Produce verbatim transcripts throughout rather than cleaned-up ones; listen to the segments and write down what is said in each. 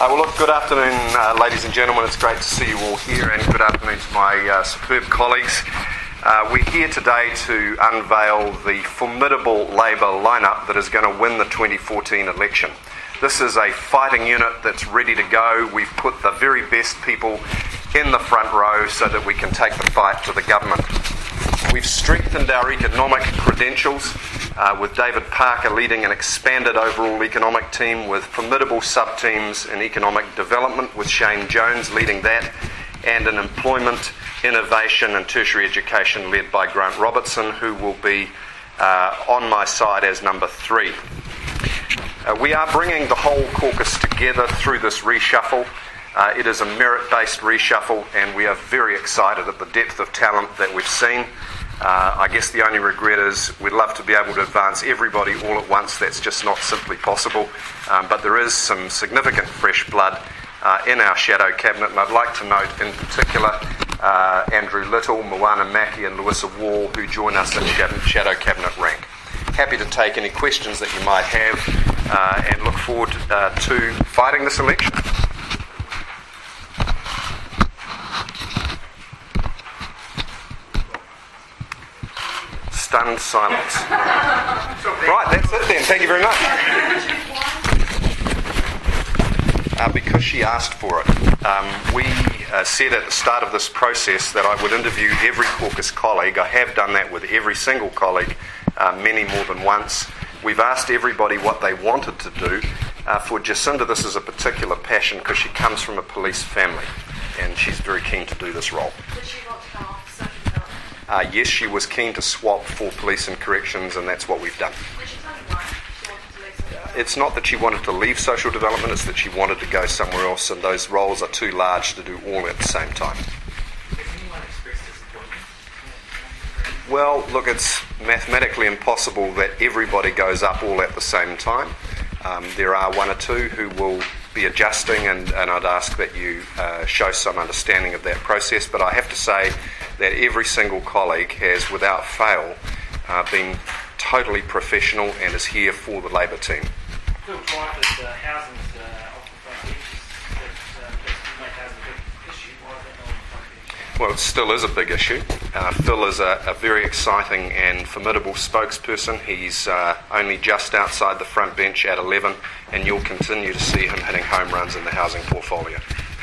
Uh, well, look, good afternoon, uh, ladies and gentlemen. It's great to see you all here, and good afternoon to my uh, superb colleagues. Uh, we're here today to unveil the formidable Labour lineup that is going to win the twenty fourteen election. This is a fighting unit that's ready to go. We've put the very best people in the front row so that we can take the fight to the government. We've strengthened our economic credentials uh, with David Parker leading an expanded overall economic team with formidable sub-teams in economic development, with Shane Jones leading that, and in employment, innovation and tertiary education led by Grant Robertson, who will be uh, on my side as number three. Uh, we are bringing the whole caucus together through this reshuffle. Uh, it is a merit-based reshuffle, and we are very excited at the depth of talent that we've seen. Uh, I guess the only regret is we'd love to be able to advance everybody all at once. That's just not simply possible. Um, but there is some significant fresh blood uh, in our shadow cabinet, and I'd like to note in particular uh, Andrew Little, Moana Mackie and Lewissa Wall, who join us in shadow cabinet rank. Happy to take any questions that you might have uh, and look forward uh, to fighting this election. Stunned silence. Right, that's it then. Thank you very much. Uh, because she asked for it, um, we uh, said at the start of this process that I would interview every caucus colleague. I have done that with every single colleague, uh, many more than once. We've asked everybody what they wanted to do. Uh, for Jacinda, this is a particular passion because she comes from a police family and she's very keen to do this role. Did she want to come off social development? Uh, yes, she was keen to swap for police and corrections, and that's what we've done. Did she tell you why she wanted to leave social development? It's not that she wanted to leave social development, it's that she wanted to go somewhere else, and those roles are too large to do all at the same time. Has anyone expressed disappointment? Well, look, it's mathematically impossible that everybody goes up all at the same time. Um, there are one or two who will be adjusting, and, and I'd ask that you uh, show some understanding of that process. But I have to say that every single colleague has, without fail, uh, been totally professional and is here for the Labour team. Phil Tribe is uh, housing's uh, off the front bench. That uh, make housing a big issue. Why is that not on the front bench? Well, it still is a big issue. Uh, Phil is a, a very exciting and formidable spokesperson. He's uh, only just outside the front bench at eleven, and you'll continue to see him hitting home runs in the housing portfolio.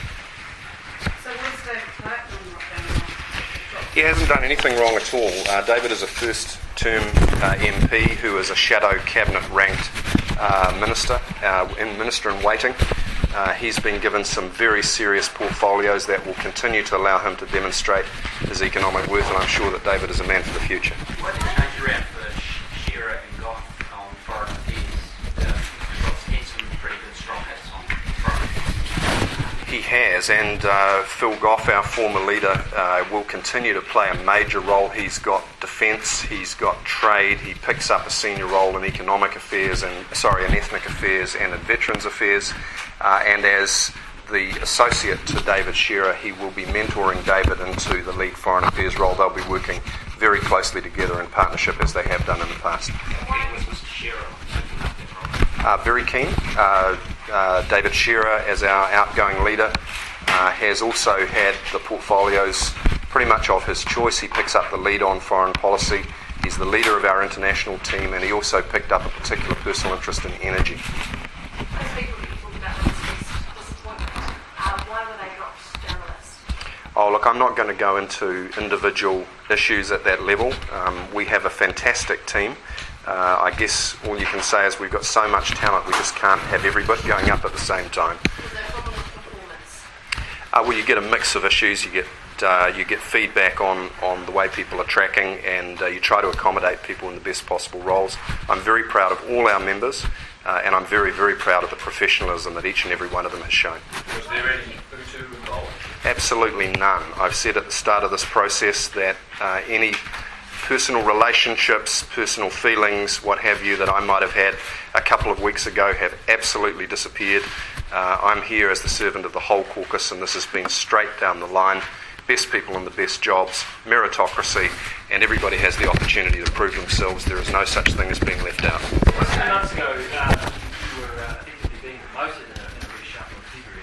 So what's David Parker not going on? He hasn't done anything wrong at all. Uh, David is a first-term uh, M P who is a shadow cabinet-ranked uh, minister, uh, in minister in waiting. Uh, he's been given some very serious portfolios that will continue to allow him to demonstrate his economic worth, and I'm sure that David is a man for the future. Why did you change around for Shearer and Goff on foreign affairs? Uh, Goff's had some pretty good strong hits on foreign affairs. He has, and uh, Phil Goff, our former leader, uh, will continue to play a major role. He's got defence, he's got trade, he picks up a senior role in economic affairs and sorry, in ethnic affairs and in veterans affairs. Uh, and as the associate to David Shearer, he will be mentoring David into the lead foreign affairs role. They'll be working very closely together in partnership as they have done in the past. How was Mister Shearer picking up that role? Uh, very keen. Uh, uh, David Shearer, as our outgoing leader, uh, has also had the portfolios pretty much of his choice. He picks up the lead on foreign policy. He's the leader of our international team, and he also picked up a particular personal interest in energy. Those people that you talked about were expressed disappointment. Uh, why were they dropped down the list? Oh, look, I'm not going to go into individual issues at that level. Um, we have a fantastic team. Uh, I guess all you can say is we've got so much talent, we just can't have everybody going up at the same time. Was there a problem with performance? Uh, well, you get a mix of issues. You get uh, you get feedback on, on the way people are tracking, and uh, you try to accommodate people in the best possible roles. I'm very proud of all our members, uh, and I'm very, very proud of the professionalism that each and every one of them has shown. Was there any Utu involved? Absolutely none. I've said at the start of this process that uh, any personal relationships, personal feelings, what have you, that I might have had a couple of weeks ago have absolutely disappeared. Uh, I'm here as the servant of the whole caucus, and this has been straight down the line. Best people in the best jobs, meritocracy, and everybody has the opportunity to prove themselves. There is no such thing as being left out. Two months ago, uh, you were uh, effectively being promoted in a, in a reshuffle.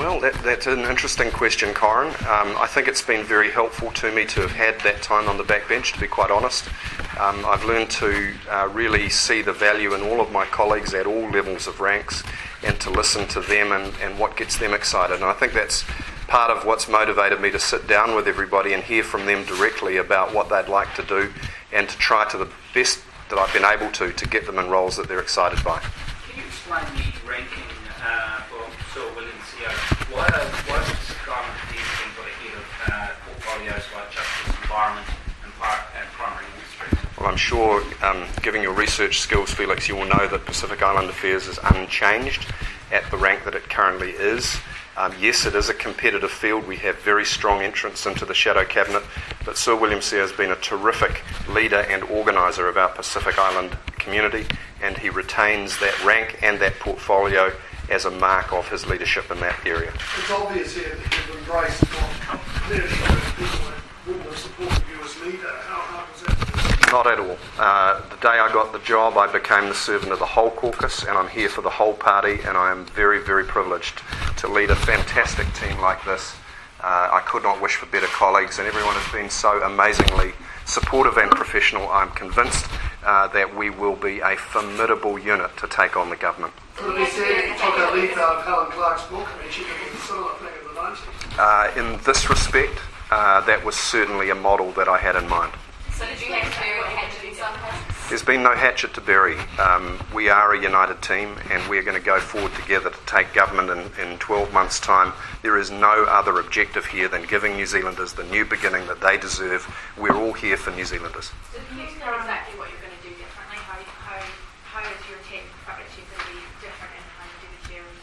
Well, that, that's an interesting question, Corin. Um, I think it's been very helpful to me to have had that time on the backbench, to be quite honest. Um, I've learned to uh, really see the value in all of my colleagues at all levels of ranks and to listen to them and, and what gets them excited. And I think that's part of what's motivated me to sit down with everybody and hear from them directly about what they'd like to do and to try to the best that I've been able to to get them in roles that they're excited by. Can you explain the ranking uh, for Sir William C O? Why are why is Pacific Island Defence being put ahead of uh, portfolios like justice, environment, and, par- and primary industries? Well, I'm sure, um, given your research skills, Felix, you will know that Pacific Island Affairs is unchanged at the rank that it currently is. Um, yes, it is a competitive field. We have very strong entrants into the shadow cabinet, but Sir William C O has been a terrific leader and organiser of our Pacific Island community, and he retains that rank and that portfolio as a mark of his leadership in that area. It's obvious here that you've embraced what leadership and people that wouldn't have supported you as leader. How hard was that to do? Not at all. Uh, the day I got the job, I became the servant of the whole caucus, and I'm here for the whole party, and I am very, very privileged to lead a fantastic team like this. Uh, I could not wish for better colleagues, and everyone has been so amazingly supportive and professional. I'm convinced uh, that we will be a formidable unit to take on the government. Could it be said, you took a leaf out of Helen Clark's book, I mean, she did a similar thing in the nineties? Uh, in this respect, uh, that was certainly a model that I had in mind. So did you have to bury the hatchet in some cases? There's been no hatchet to bury. Um, we are a united team, and we're going to go forward together to take government in, in twelve months' time. There is no other objective here than giving New Zealanders the new beginning that they deserve. We're all here for New Zealanders. So can you explain exactly what you're going to do differently? How, how, how is your team approach going to be different and how you do the sharing?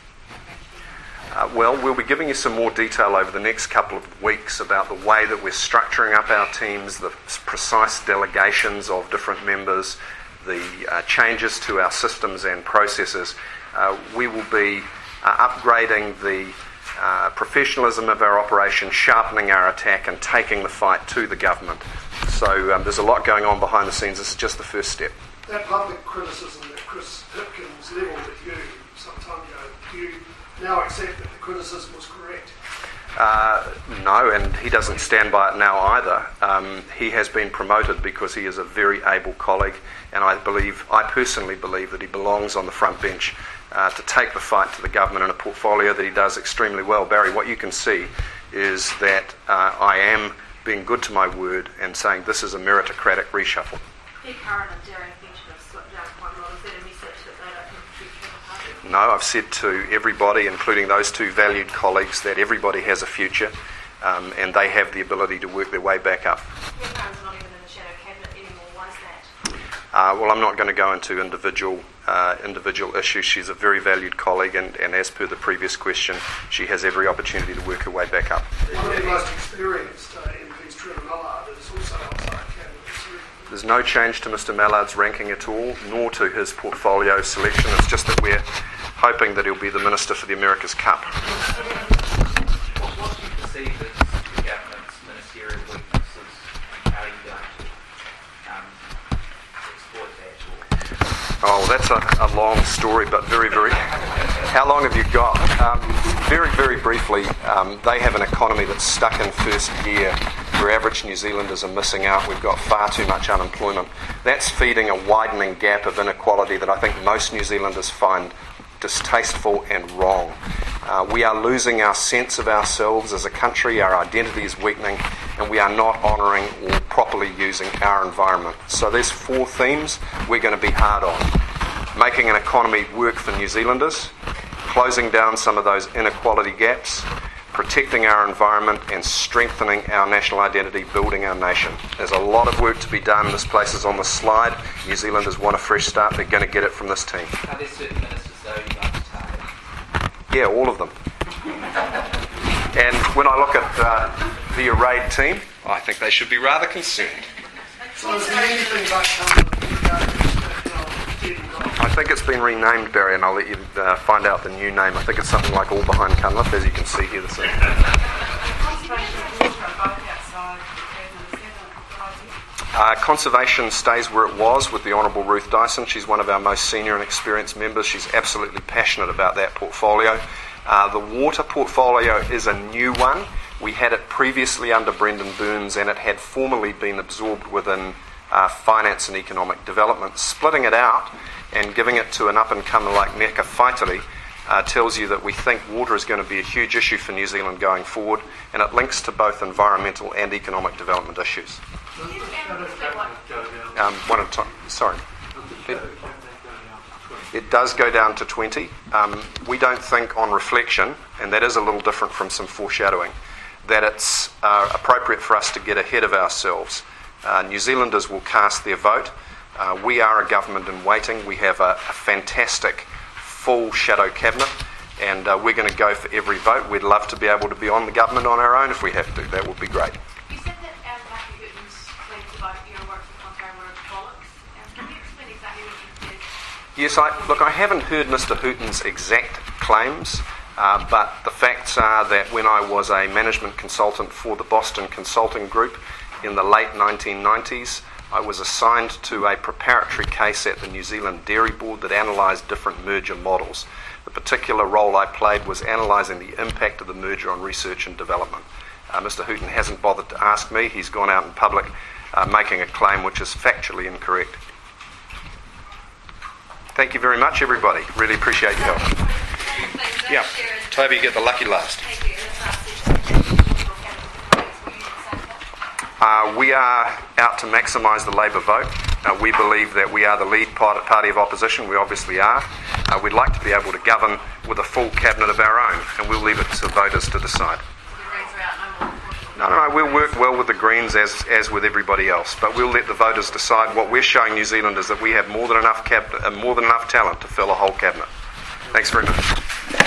Uh, well, we'll be giving you some more detail over the next couple of weeks about the way that we're structuring up our teams, the precise delegations of different members, the uh, changes to our systems and processes. Uh, we will be uh, upgrading the uh, professionalism of our operation, sharpening our attack and taking the fight to the government. So um, there's a lot going on behind the scenes. This is just the first step. That public criticism that Chris Hipkins levelled at you some time ago, do you now accept that the criticism was correct? Uh, no, and he doesn't stand by it now either. Um, he has been promoted because he is a very able colleague, and I believe, I personally believe that he belongs on the front bench uh, to take the fight to the government in a portfolio that he does extremely well. Barry, what you can see is that uh, I am being good to my word and saying this is a meritocratic reshuffle. Pete Curran and Darren Finch have slipped out quite a lot. Is that a message that they don't think the future of the party? No, I've said to everybody, including those two valued colleagues, that everybody has a future um, and they have the ability to work their way back up. Pete Curran's not even in the shadow cabinet anymore. Why is that? Uh, well, I'm not going to go into individual uh, individual issues. She's a very valued colleague, and, and as per the previous question, she has every opportunity to work her way back up. One of the most experienced uh, M Ps, Trevor Mallard, is also outside cabinet. There's no change to Mister Mallard's ranking at all, nor to his portfolio selection. It's just that we're hoping that he'll be the Minister for the America's Cup. What, what do you perceive as the government's ministerial weaknesses, and how are you going to um, exploit that? Or Oh, that's a, a long story, but very, very... How long have you got? Um, very, very briefly, um, they have an economy that's stuck in first gear, where average New Zealanders are missing out. We've got far too much unemployment. That's feeding a widening gap of inequality that I think most New Zealanders find distasteful and wrong. Uh, we are losing our sense of ourselves as a country, our identity is weakening, and we are not honouring or properly using our environment. So there's four themes we're going to be hard on. Making an economy work for New Zealanders, closing down some of those inequality gaps, protecting our environment and strengthening our national identity, building our nation. There's a lot of work to be done. This place is on the slide. New Zealanders want a fresh start. They're going to get it from this team. are there certain ministers, though, you'd like to target? Yeah, all of them. And when I look at uh, the arrayed team, I think they should be rather concerned. So is there anything about Cumberland that uh, didn't go? I think it's been renamed, Barry, and I'll let you uh, find out the new name. I think it's something like All Behind Cunliffe, as you can see here this evening. Uh, conservation stays where it was with the Honourable Ruth Dyson. She's one of our most senior and experienced members. She's absolutely passionate about that portfolio. Uh, the water portfolio is a new one. We had it previously under Brendan Burns, and it had formerly been absorbed within uh, finance and economic development. Splitting it out and giving it to an up-and-comer like Meka Whaitiri uh, tells you that we think water is going to be a huge issue for New Zealand going forward, and it links to both environmental and economic development issues. Um, one at a time. Sorry. It, it does go down to twenty. Um, we don't think on reflection, and that is a little different from some foreshadowing, that it's uh, appropriate for us to get ahead of ourselves. Uh, New Zealanders will cast their vote. Uh, we are a government in waiting. We have a, a fantastic full shadow cabinet, and uh, we're going to go for every vote. We'd love to be able to be on the government on our own if we have to. That would be great. You said that um, Matthew Hooton's claims about your work with Ontario were bollocks. Um, can you explain exactly what you did? Yes, I, look, I haven't heard Mister Hooton's exact claims, uh, but the facts are that when I was a management consultant for the Boston Consulting Group in the late nineteen nineties, I was assigned to a preparatory case at the New Zealand Dairy Board that analysed different merger models. The particular role I played was analysing the impact of the merger on research and development. Uh, Mister Hooton hasn't bothered to ask me. He's gone out in public uh, making a claim which is factually incorrect. Thank you very much, everybody. Really appreciate your help. Yeah, Toby, you get the lucky last. Uh, we are out to maximise the Labour vote. Uh, we believe that we are the lead party of opposition. We obviously are. Uh, we'd like to be able to govern with a full cabinet of our own, and we'll leave it to voters to decide. No, no, no, we'll work well with the Greens as as with everybody else, but we'll let the voters decide. What we're showing New Zealanders is that we have more than enough cabinet, uh, more than enough talent to fill a whole cabinet. Thanks very much.